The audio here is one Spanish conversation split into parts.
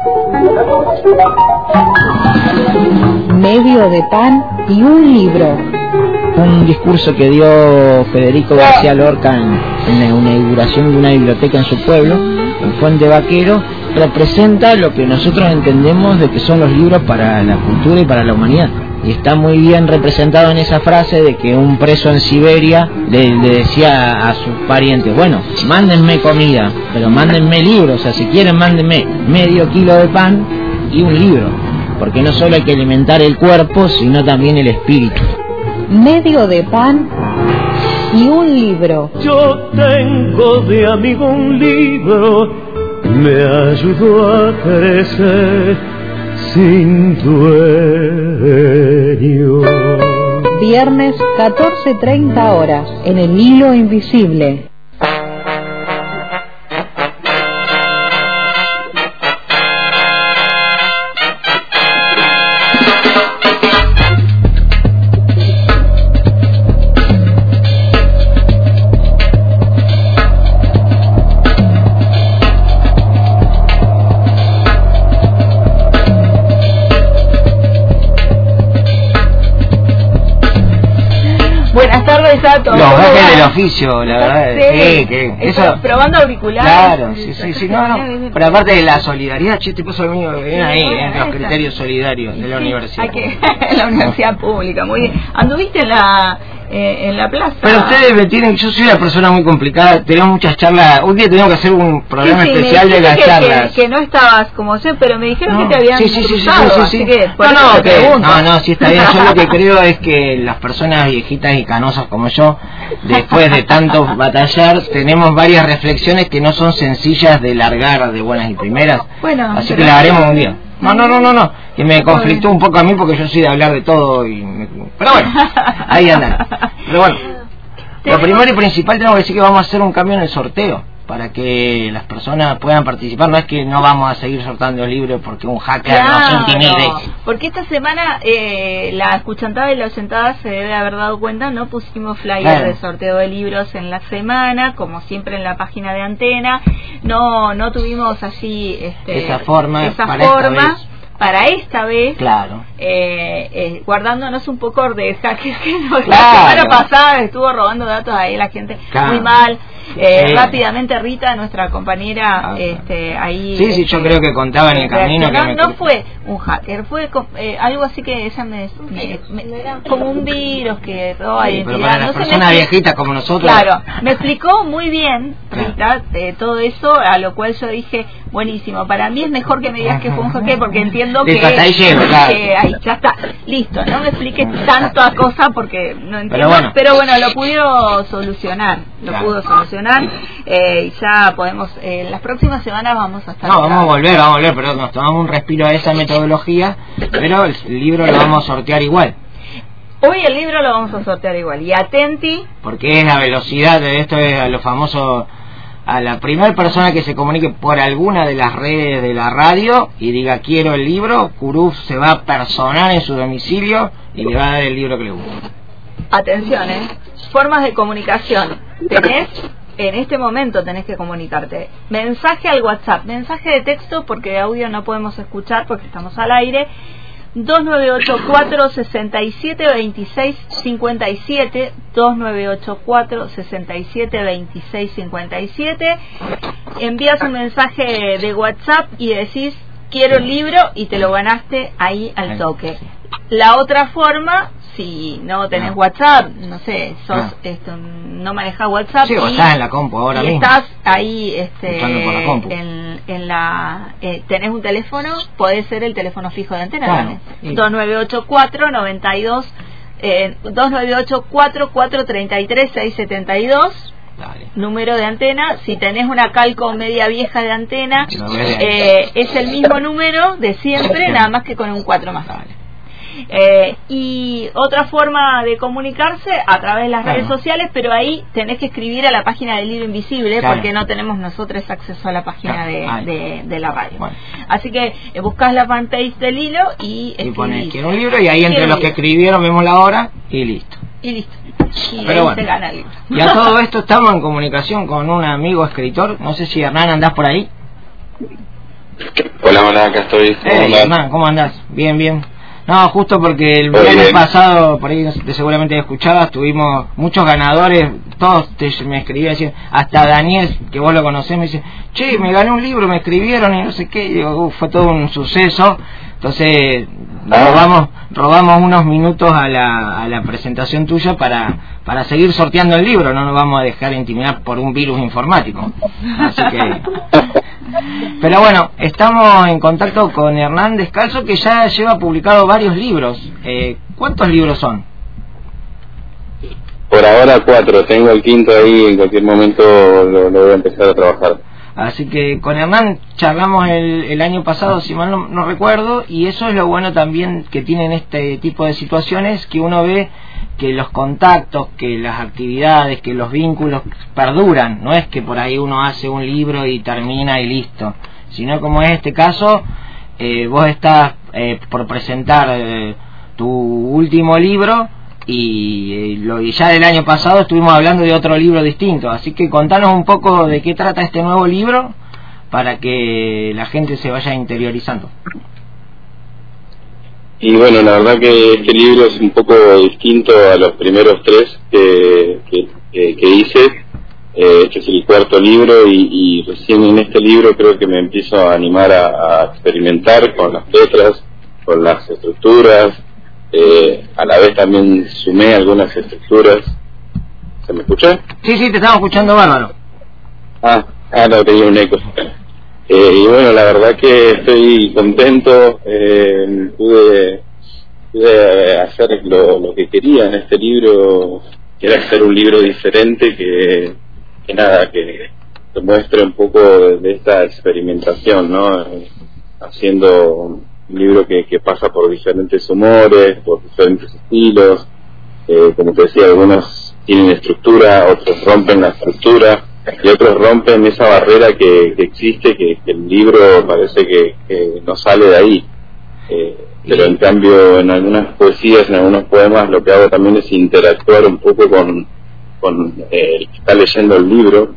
Medio de pan y un libro. Un discurso que dio Federico García Lorca en la inauguración de una biblioteca en su pueblo, en Fuente Vaquero, representa lo que nosotros entendemos de que son los libros para la cultura y para la humanidad. Y está muy bien representado en esa frase de que un preso en Siberia le decía a sus parientes, bueno, mándenme comida, pero mándenme libros, o sea, si quieren mándenme medio kilo de pan y un libro, porque no solo hay que alimentar el cuerpo, sino también el espíritu. Medio de pan y un libro. Yo tengo de amigo un libro, me ayudó a crecer sin dueño. Viernes 14:30 horas en el hilo invisible. Los gajes del oficio, la verdad, sí, que eso, probando auriculares. Claro, sí, no, pero aparte de la solidaridad, te puso el mío, viene ahí, en los criterios solidarios de la universidad. En la universidad pública, muy bien. ¿Anduviste en la plaza? Pero ustedes me tienen, yo soy una persona muy complicada, tenemos muchas charlas, hoy día tenemos que hacer un programa especial de las charlas. Que no estabas como sé, pero me dijeron que te habían cruzado, así que no, sí está bien, yo lo que creo es que las personas viejitas y canosas como yo, después de tanto batallar, tenemos varias reflexiones que no son sencillas de largar de buenas y primeras, así que las haremos un día. No, que me conflictó un poco a mí porque yo soy de hablar de todo pero bueno, ahí andan. Pero bueno, lo primero y principal tengo que decir que vamos a hacer un cambio en el sorteo para que las personas puedan participar. No es que no vamos a seguir sorteando libros porque un hacker nos intimide. Porque esta semana la escuchantada y la oyentada se debe haber dado cuenta, no pusimos flyer de sorteo de libros en la semana, como siempre en la página de Antena. No tuvimos allí esa forma para esta vez, claro, guardándonos un poco de hackers que la semana pasada estuvo robando datos ahí la gente, muy mal. Rápidamente Rita, nuestra compañera, ahí sí, yo creo que contaba en el camino que no fue un hacker, fue algo así que ella me como un virus que roba identidad, pero para las personas viejitas como nosotros, claro, me explicó muy bien Rita todo eso, a lo cual yo dije, buenísimo, para mí es mejor que me digas que fue un hacker porque entiendo que ahí llego, que ahí ya está, listo, no me expliques tanto a cosa porque no entiendo, pero bueno, lo pudo solucionar, y ya podemos, las próximas semanas vamos a estar vamos a volver, pero nos tomamos un respiro a esa metodología, pero el libro lo vamos a sortear igual. Hoy el libro lo vamos a sortear igual, y atenti, porque es la velocidad de esto, es a lo famoso, a la primera persona que se comunique por alguna de las redes de la radio y diga quiero el libro, Curuf se va a personar en su domicilio y le va a dar el libro que le gusta. Atención, formas de comunicación. En este momento tenés que comunicarte. Mensaje al WhatsApp, mensaje de texto, porque de audio no podemos escuchar porque estamos al aire. 2984-672657, 2984-672657. Envías un mensaje de WhatsApp y decís quiero el libro y te lo ganaste ahí al toque. La otra forma, si no tenés WhatsApp, no sé, no manejas WhatsApp, o estás en la compu ahora mismo, estás ahí por la compu. tenés un teléfono, puede ser el teléfono fijo de Antena también, 2984-433-672, número de Antena. Si tenés una calco media vieja de Antena, es el mismo número de siempre, nada más que con un 4 más. Y otra forma de comunicarse a través de las redes sociales, pero ahí tenés que escribir a la página del Hilo Invisible, porque no tenemos nosotros acceso a la página de la radio. Así que buscás la fanpage del Hilo y pones quiero un libro, y ahí entre los que escribieron vemos la hora y listo. Y pero ahí se gana el libro. Y a todo esto estamos en comunicación con un amigo escritor, no sé si Hernán andás por ahí. Hola, acá estoy. Hernán, ¿cómo andás? Bien, bien. No, justo porque el viernes pasado, por ahí seguramente escuchabas, tuvimos muchos ganadores, todos me escribían, hasta Daniel, que vos lo conocés, me dice, che, me gané un libro, me escribieron y no sé qué, y digo, fue todo un suceso. Entonces robamos unos minutos a la presentación tuya para seguir sorteando el libro, no nos vamos a dejar intimidar por un virus informático. Así que... Pero bueno, estamos en contacto con Hernán Descalzo, que ya lleva publicado varios libros. ¿Cuántos libros son? Por ahora 4, tengo el 5º ahí, en cualquier momento lo voy a empezar a trabajar. Así que con Hernán charlamos el año pasado, si mal no recuerdo, y eso es lo bueno también que tienen este tipo de situaciones, que uno ve que los contactos, que las actividades, que los vínculos perduran. No es que por ahí uno hace un libro y termina y listo, sino como es este caso, vos estás por presentar tu último libro y ya del año pasado estuvimos hablando de otro libro distinto, así que contanos un poco de qué trata este nuevo libro para que la gente se vaya interiorizando. Y bueno, la verdad que este libro es un poco distinto a los primeros 3 que hice. Este es el 4º libro y recién en este libro creo que me empiezo a animar a experimentar con las letras, con las estructuras. A la vez también sumé algunas estructuras. ¿Se me escucha? Sí, te estamos escuchando bárbaro. No, tenía un eco. Y bueno, la verdad que estoy contento. Pude hacer lo que quería en este libro, que era hacer un libro diferente que muestre un poco de esta experimentación, ¿no? Haciendo un libro que pasa por diferentes humores, por diferentes estilos. Como te decía, algunos tienen estructura, otros rompen la estructura y otros rompen esa barrera que existe, que el libro parece que no sale de ahí. Pero en cambio en algunas poesías, en algunos poemas, lo que hago también es interactuar un poco con el que está leyendo el libro,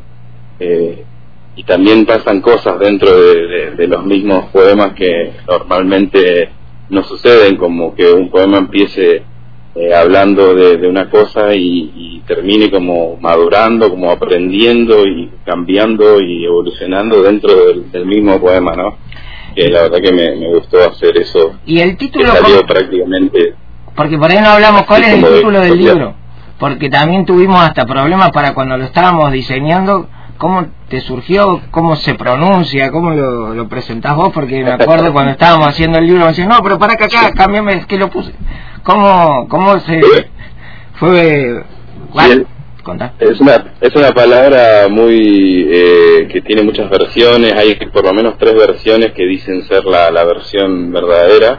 y también pasan cosas dentro de los mismos poemas que normalmente no suceden, como que un poema empiece hablando de una cosa y termine como madurando, como aprendiendo y cambiando y evolucionando dentro del mismo poema, ¿no? Que la verdad que me gustó hacer eso. ¿Y el título? Salió prácticamente... Porque por ahí no hablamos, ¿cuál es el título del libro? Porque también tuvimos hasta problemas para cuando lo estábamos diseñando. ¿Cómo te surgió? ¿Cómo se pronuncia? ¿Cómo lo presentás vos? Porque me acuerdo cuando estábamos haciendo el libro me decían, no, pero para acá, cámbiame, es que lo puse. ¿Cómo se fue? ¿Cuál? Contá. Es una palabra muy que tiene muchas versiones. Hay por lo menos 3 versiones que dicen ser la versión verdadera.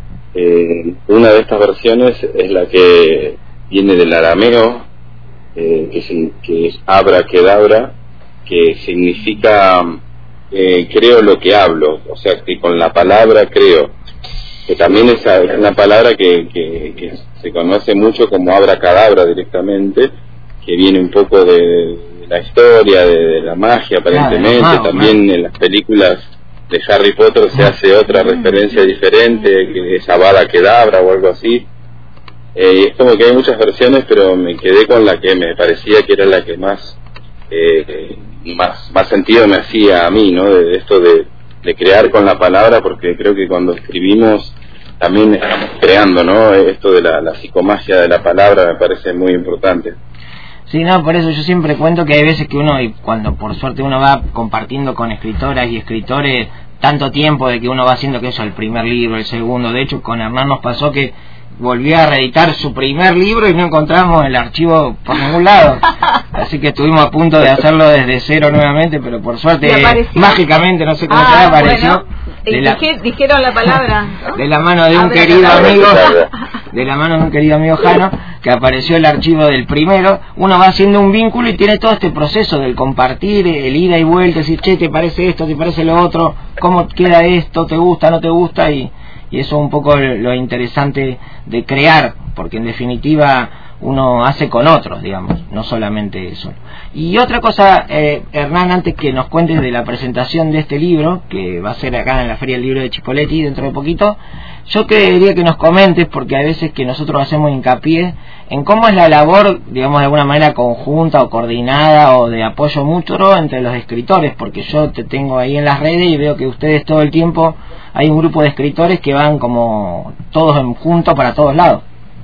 Una de estas versiones es la que viene del arameo, que es abracadabra, que significa creo lo que hablo, o sea que con la palabra creo, que también es una palabra que se conoce mucho como abracadabra directamente, que viene un poco de la historia, de la magia aparentemente. También en las películas de Harry Potter se hace otra referencia diferente, que es Avada Kedavra o algo así. Es como que hay muchas versiones, pero me quedé con la que me parecía que era la que más sentido me hacía a mí, ¿no? De esto de crear con la palabra, porque creo que cuando escribimos también estamos creando, ¿no? Esto de la psicomagia de la palabra me parece muy importante. Sí, no, por eso yo siempre cuento que hay veces que uno, y cuando por suerte uno va compartiendo con escritoras y escritores tanto tiempo, de que uno va haciendo que eso, el primer libro, el segundo. De hecho, con Hernán nos pasó que volvió a reeditar su primer libro y no encontramos el archivo por ningún lado. Así que estuvimos a punto de hacerlo desde cero nuevamente, pero por suerte, mágicamente, no sé cómo se apareció. Bueno, dijeron la palabra, ¿no? De la mano de un querido amigo, Jano, que apareció el archivo del primero. Uno va haciendo un vínculo y tiene todo este proceso del compartir, el ida y vuelta, decir, che, ¿te parece esto? ¿Te parece lo otro? ¿Cómo queda esto? ¿Te gusta? ¿No te gusta? Y eso es un poco lo interesante de crear, porque en definitiva uno hace con otros, digamos, no solamente eso. Y otra cosa, Hernán, antes que nos cuentes de la presentación de este libro, que va a ser acá en la Feria del Libro de Chipoleti dentro de poquito, yo quería que nos comentes, porque a veces que nosotros hacemos hincapié en cómo es la labor, digamos, de alguna manera conjunta o coordinada o de apoyo mutuo entre los escritores, porque yo te tengo ahí en las redes y veo que ustedes todo el tiempo hay un grupo de escritores que van como todos juntos para todos lados.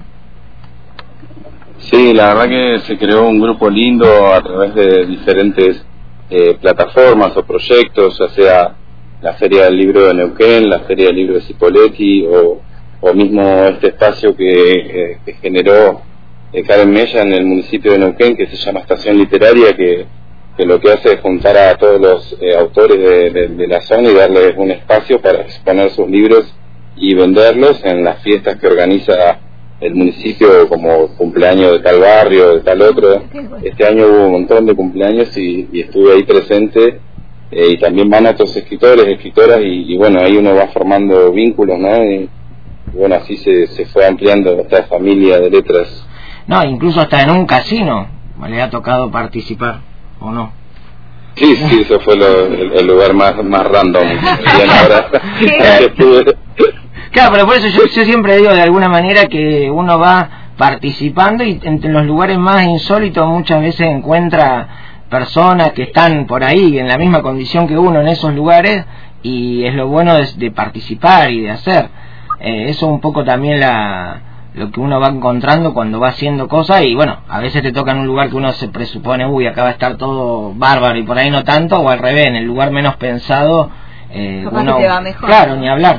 Sí, la verdad que se creó un grupo lindo a través de diferentes plataformas o proyectos, ya sea la Feria del Libro de Neuquén, la Feria del Libro de Cipolletti o mismo este espacio que generó Karen Mella en el municipio de Neuquén, que se llama Estación Literaria, que lo que hace es juntar a todos los autores de la zona y darles un espacio para exponer sus libros y venderlos en las fiestas que organiza el municipio, como cumpleaños de tal barrio, de tal otro. Este año hubo un montón de cumpleaños y estuve ahí presente, y también van otros escritores, escritoras, y bueno, ahí uno va formando vínculos, ¿no? Y bueno, así se fue ampliando esta familia de letras. No, incluso hasta en un casino le ha tocado participar, ¿o no? Sí, eso fue el lugar más random. Ahora, claro, pero por eso yo siempre digo de alguna manera que uno va participando y entre los lugares más insólitos muchas veces encuentra personas que están por ahí en la misma condición que uno en esos lugares, y es lo bueno de participar y de hacer. Eso un poco también lo que uno va encontrando cuando va haciendo cosas, y bueno, a veces te toca en un lugar que uno se presupone, acá va a estar todo bárbaro y por ahí no tanto, o al revés, en el lugar menos pensado, uno, te va mejor. Claro, ni hablar.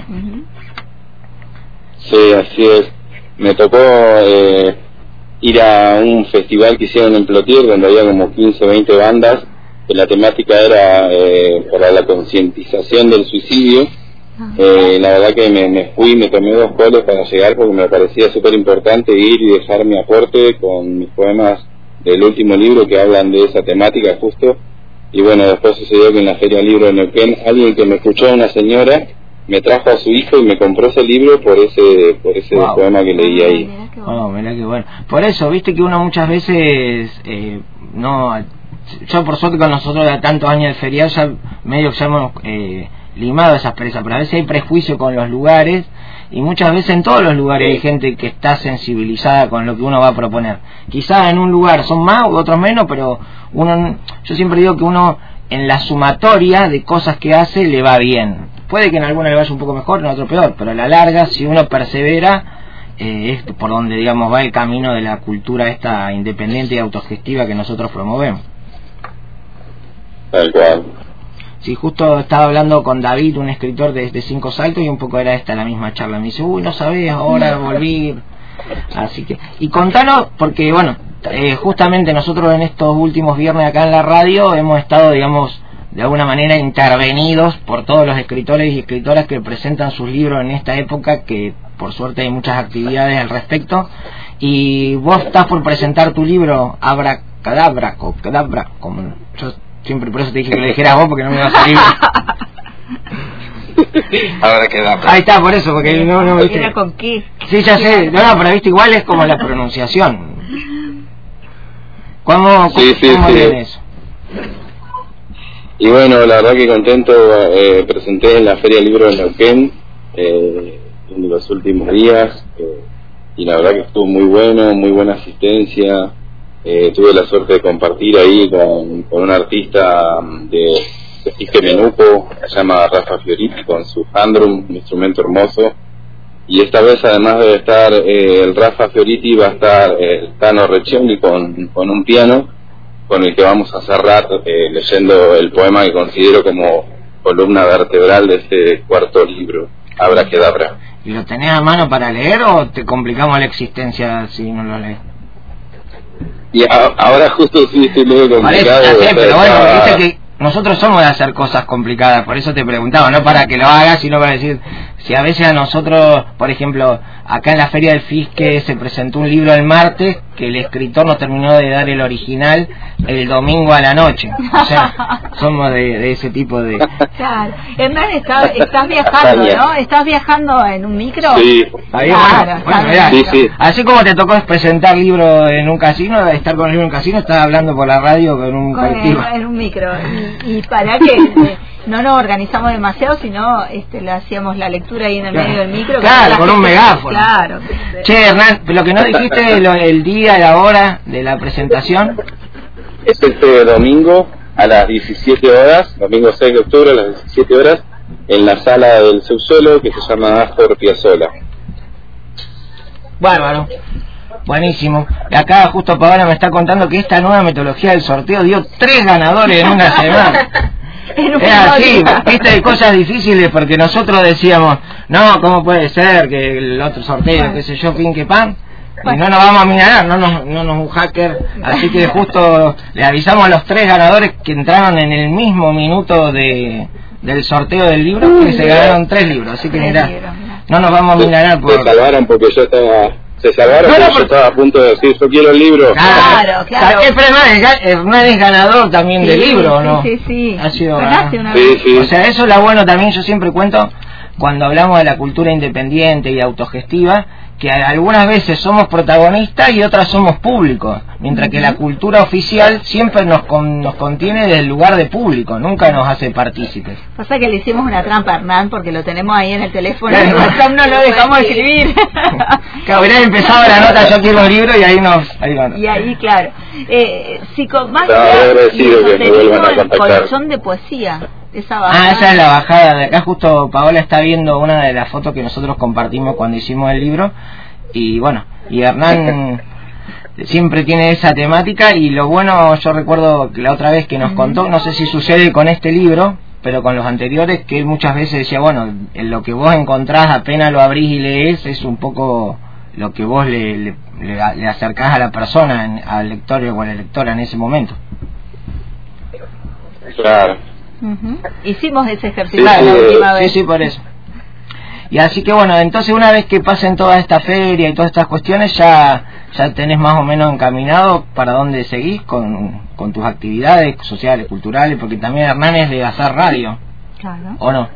Sí, así es. Me tocó ir a un festival que hicieron en Plotier, donde había como 15 o 20 bandas, que la temática era para la concientización del suicidio. La verdad que me fui, me tomé 2 coles para llegar, porque me parecía súper importante ir y dejar mi aporte con mis poemas del último libro que hablan de esa temática justo. Y bueno, después sucedió que en la Feria del Libro de Neuquén, alguien que me escuchó, una señora, me trajo a su hijo y me compró ese libro por ese wow. Poema que leí ahí. Mirá que bueno. Por eso, viste que uno muchas veces no... Yo por suerte con nosotros de tantos años de feriado ya medio que ya hemos limado esas presas, pero a veces hay prejuicio con los lugares, y muchas veces en todos los lugares hay gente que está sensibilizada con lo que uno va a proponer. Quizás en un lugar son más, otros menos, pero yo siempre digo que uno en la sumatoria de cosas que hace le va bien. Puede que en alguno le vaya un poco mejor, en otro peor, pero a la larga, si uno persevera, es por donde, digamos, va el camino de la cultura esta independiente y autogestiva que nosotros promovemos. Tal cual. Sí, justo estaba hablando con David, un escritor de 5 Saltos, y un poco era esta la misma charla. Me dice, no sabés, ahora volví. Así que, y contanos, porque bueno, justamente nosotros en estos últimos viernes acá en la radio hemos estado, digamos, de alguna manera intervenidos por todos los escritores y escritoras que presentan sus libros en esta época, que por suerte hay muchas actividades al respecto, y vos estás por presentar tu libro Abracadabra, como yo siempre por eso te dije que lo dijeras vos, porque no me iba a salir. Abracadabra. Ahí está, por eso, porque no viste. ¿Era con qué? Sí, ya sé, pero viste, igual es como la pronunciación. ¿Cómo viene eso? Y bueno, la verdad que contento, presenté en la Feria del Libro de Neuquén en los últimos días, y la verdad que estuvo muy bueno, muy buena asistencia. Tuve la suerte de compartir ahí con un artista de Ique Menuco, se llama Rafa Fioriti, con su handrum, un instrumento hermoso. Y esta vez, además de estar el Rafa Fioriti, va a estar el Tano Reccioni con un piano, con el que vamos a cerrar leyendo el poema que considero como columna vertebral de este 4º libro, Abracadabra. ¿Y lo tenés a mano para leer o te complicamos la existencia si no lo lees? Y ahora justo sí estoy medio complicado. Pero bueno, dice que nosotros somos de hacer cosas complicadas, por eso te preguntaba, no para que lo hagas, sino para decir, si a veces a nosotros, por ejemplo, acá en la Feria del Fisque se presentó un libro el martes que el escritor nos terminó de dar el original el domingo a la noche. O sea, somos de ese tipo de... Claro. Hernán, estás viajando, ¿no? ¿Estás viajando en un micro? Sí. Claro, bueno, mirá, sí. así como te tocó presentar libro en un casino, estar con el libro en un casino, estás hablando por la radio con un colectivo. En un micro. Y para que no nos organizamos demasiado, sino le hacíamos la lectura ahí en el medio del micro. Claro, con un megáfono. Claro. Che, Hernán, lo que no dijiste, el día y la hora de la presentación. Es este domingo a las 17 horas, domingo 6 de octubre a las 17 horas, en la sala del subsuelo que se llama Astor Piazzolla. Bárbaro. Buenísimo. Acá justo Paola me está contando que esta nueva metodología del sorteo dio 3 ganadores en una semana. Es así, viste, hay cosas difíciles porque nosotros decíamos, no, ¿cómo puede ser que el otro sorteo, qué sé yo, fin que pan? Y no nos vamos a minar, no nos un hacker, así que justo le avisamos a los 3 ganadores que entraron en el mismo minuto del sorteo del libro, que se ganaron 3 libros, así que mirá, no nos vamos a minar por... Se salvaron porque yo estaba... Se salvaron porque yo estaba a punto de decir, yo quiero el libro. Claro. Hernán es ganador también del libro, ¿no? Sí. Ha sido sí. O sea, eso es lo bueno también, yo siempre cuento, cuando hablamos de la cultura independiente y autogestiva, que algunas veces somos protagonistas y otras somos públicos, mientras que la cultura oficial siempre nos contiene desde el lugar de público, nunca nos hace partícipes. Pasa que le hicimos una trampa a Hernán porque lo tenemos ahí en el teléfono y no lo dejamos escribir. Claro, hubiera empezado la nota, yo quiero un libro, y ahí Y ahí, claro. Más agradecido que me vuelvan a contactar. Colchón de poesía. Esa es la bajada de acá. Justo Paola está viendo una de las fotos que nosotros compartimos cuando hicimos el libro, y bueno, y Hernán siempre tiene esa temática, y lo bueno, yo recuerdo que la otra vez que nos contó, no sé si sucede con este libro, pero con los anteriores, que él muchas veces decía, bueno, en lo que vos encontrás apenas lo abrís y lees es un poco lo que vos le acercás a la persona, al lector o a la lectora en ese momento. Claro. Hicimos ese ejercicio la última vez. Sí, por eso. Y así que bueno, entonces una vez que pasen toda esta feria y todas estas cuestiones, ya tenés más o menos encaminado para dónde seguís con tus actividades sociales, culturales, porque también Hernán es de hacer radio. Claro. ¿O no?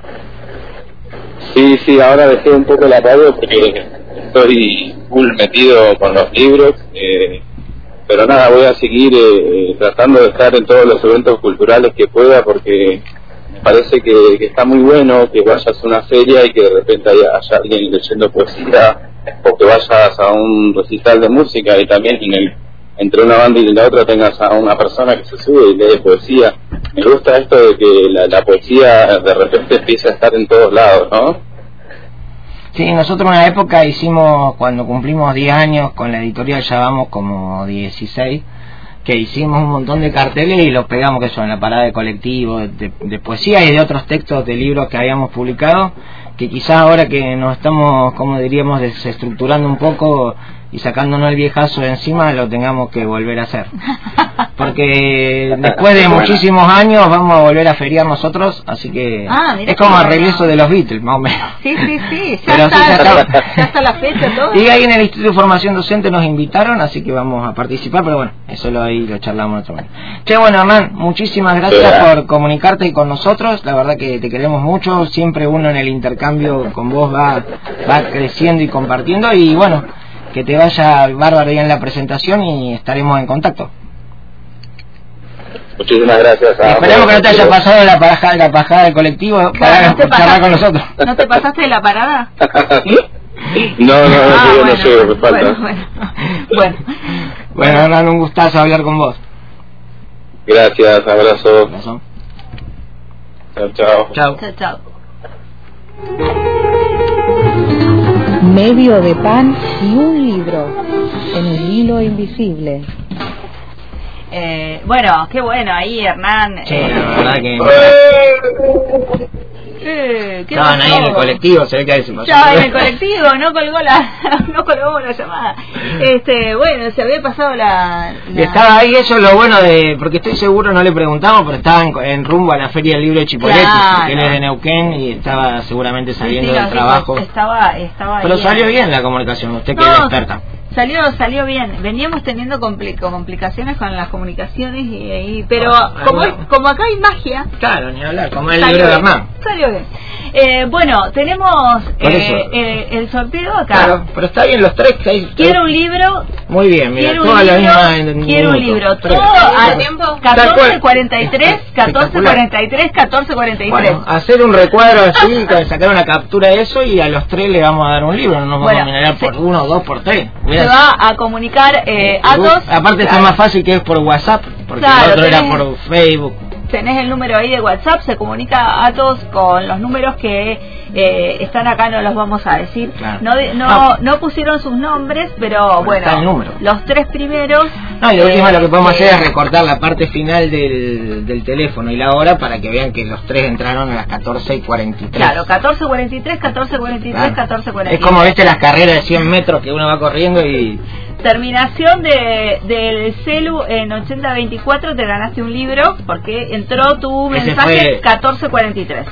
Sí, ahora dejé un poco la radio porque estoy full metido con los libros, pero nada, voy a seguir tratando de estar en todos los eventos culturales que pueda, porque me parece que está muy bueno que vayas a una feria y que de repente haya alguien leyendo poesía, o que vayas a un recital de música y también entre una banda y la otra tengas a una persona que se sube y lee poesía. Me gusta esto de que la poesía de repente empiece a estar en todos lados, ¿no? Sí, nosotros en una época hicimos, cuando cumplimos 10 años con la editorial, ya vamos como 16, que hicimos un montón de carteles y los pegamos, que son en la parada de colectivo, de poesía y de otros textos de libros que habíamos publicado, que quizás ahora que nos estamos, como diríamos, desestructurando un poco y sacándonos el viejazo de encima, lo tengamos que volver a hacer. Porque después de muchísimos años vamos a volver a feriar nosotros, así que es como el regreso de los Beatles, más o menos. Sí, ya está la fecha, todo. Y ahí en el Instituto de Formación Docente nos invitaron, así que vamos a participar, pero bueno, eso ahí lo charlamos en otro momento. Che, bueno, Hernán, muchísimas gracias por comunicarte con nosotros, la verdad que te queremos mucho, siempre uno en el intercambio con vos va creciendo y compartiendo, y bueno, que te vaya bárbaro ya en la presentación y estaremos en contacto. Muchísimas gracias. Esperemos que no te haya pasado la pajada del colectivo para charlar con nosotros. ¿No te pasaste de la parada? No, no llego, me falta. Bueno, Hernán, un gustazo hablar con vos. Gracias, abrazo. Chao. Medio de pan y un libro en un hilo invisible. Bueno, qué bueno ahí, Hernán. Sí, la verdad que... Estaban ahí en el colectivo, se ve que ahí se pasó. Estaba en el colectivo, no colgó la llamada. Bueno, se había pasado la... Estaba ahí, eso es lo bueno de... Porque estoy seguro, no le preguntamos, pero estaba en rumbo a la Feria del Libro de Chipoleti, claro, que él es de Neuquén y estaba seguramente saliendo del trabajo. Estaba pero bien. Salió bien la comunicación, usted que es experta. Salió bien. Veníamos teniendo complicaciones con las comunicaciones pero como acá hay magia. Claro, ni hablar, como el libro de Hernán. Salió bien. Bueno, tenemos el sorteo acá. Claro, pero está bien los tres que hay. Quiero un libro. Muy bien, mira, toda la misma. Quiero un libro. Todo a tiempo. 14:43, 14:43, 14:43. Bueno, hacer un recuadro así, sacar una captura de eso y a los tres le vamos a dar un libro. No nos vamos a mirar por 1, 2, por 3. Se va a comunicar Atos. Aparte está más fácil que es por WhatsApp, porque el otro era por Facebook. Tenés el número ahí de WhatsApp, se comunica Atos con los números que están acá, no los vamos a decir. Claro. No pusieron sus nombres, pero bueno, está el número. Los tres primeros. No, y lo último lo que podemos hacer es recortar la parte final del teléfono y la hora para que vean que los tres entraron a las 14:43. Claro, 14:43, 14:43, 14:43. Es como las carreras de 100 metros que uno va corriendo y... Terminación del celu en 8024, te ganaste un libro porque entró tu mensaje 14:43.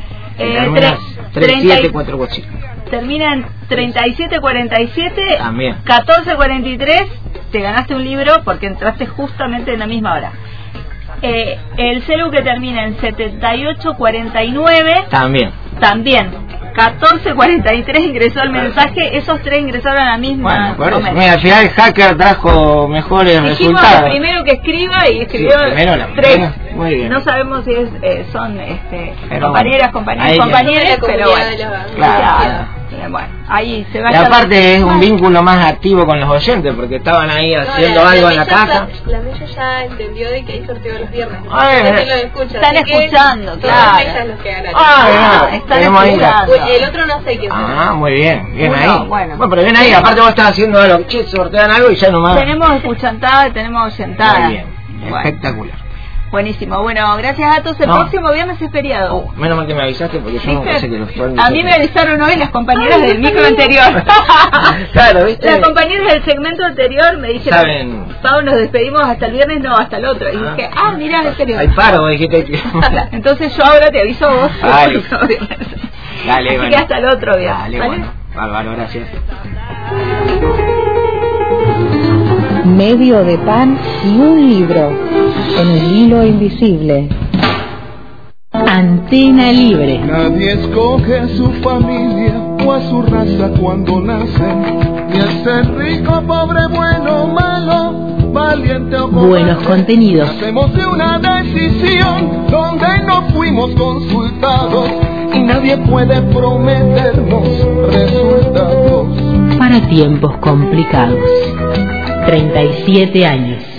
3748. Termina en 37:47. También. 14:43, te ganaste un libro porque entraste justamente en la misma hora. El celu que termina en 7849. También. 14:43 ingresó el mensaje, esos tres ingresaron a la misma. Bueno, mira, al final el hacker trajo mejores resultados. El primero que escriba y escribió tres. Muy bien. No sabemos si son compañeros, pero bueno. Claro. Bueno, ahí se va. Y aparte es un vínculo más activo con los oyentes porque estaban ahí haciendo algo en la casa. La Mella ya entendió de que hay sorteo los viernes. Están escuchando, claro. Están escuchando. El otro no sé qué. Muy bien, bien bueno, ahí. Bueno, pero bien ahí, aparte vos estás haciendo algo, sortean algo y ya nomás. Tenemos escuchantada y tenemos sentada. Muy bien, espectacular. Buenísimo, bueno, gracias a todos. El próximo viernes es feriado. Menos mal que me avisaste porque yo no pensé que los sueldos. A mí me avisaron hoy las compañeras del micro anterior. Claro, ¿viste? Las compañeras del segmento anterior me dijeron, Pau, nos despedimos hasta el viernes, no, hasta el otro. Y dije, mirá, es feriado. Hay paro, dijiste que... Entonces yo ahora te aviso a vos. Dale, así bueno. que hasta el otro viernes. Dale, ¿vale? Bueno, bárbaro, gracias. Medio de pan y un libro en el hilo invisible. Antena Libre. Nadie escoge a su familia o a su raza cuando nace, ni a ser rico, pobre, bueno, malo, valiente o cobarde. Buenos contenidos. Hacemos de una decisión donde no fuimos consultados y nadie puede prometernos resultados. Para tiempos complicados. 37 años.